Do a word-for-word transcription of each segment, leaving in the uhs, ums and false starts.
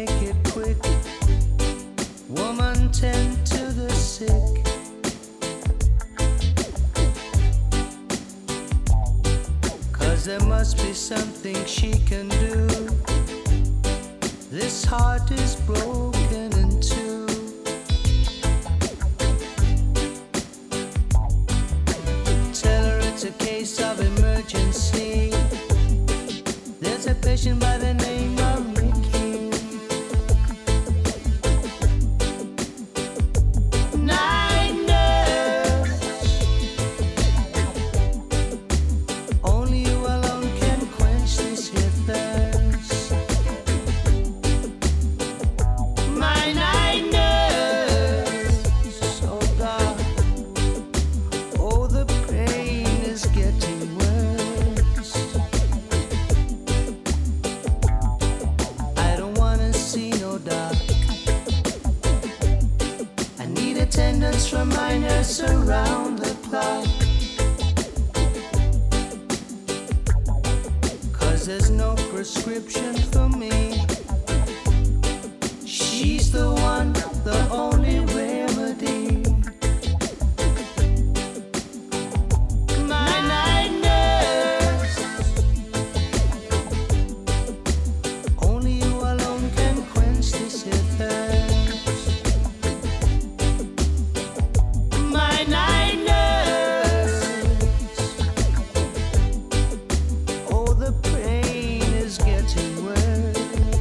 make it quick. Woman, tend to the sick. Cause there must be something she can do. This heart is broken in two. Tell her it's a case of emergency. There's a patient by the name of Ricky. Night nurse, only you alone can quench this here thirst. My night nurse, oh God, oh the pain is getting worse. I don't wanna see no dark. I need attendance from my nurse around the clock. Cause there's no prescription for me. She's the one, the only remedy. My night nurse, only you alone can quench this here thirst. My night nurse, oh the pain is getting worse.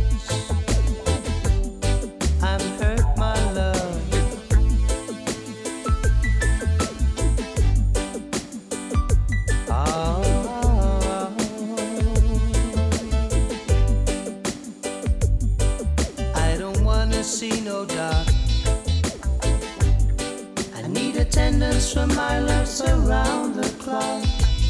I'm hurt, my love. Oh, I don't wanna see no dark. I need attendance from my loves around the clock.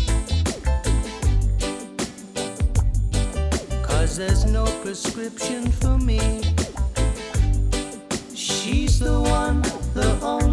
Cause there's no prescription for me. She's the one, the only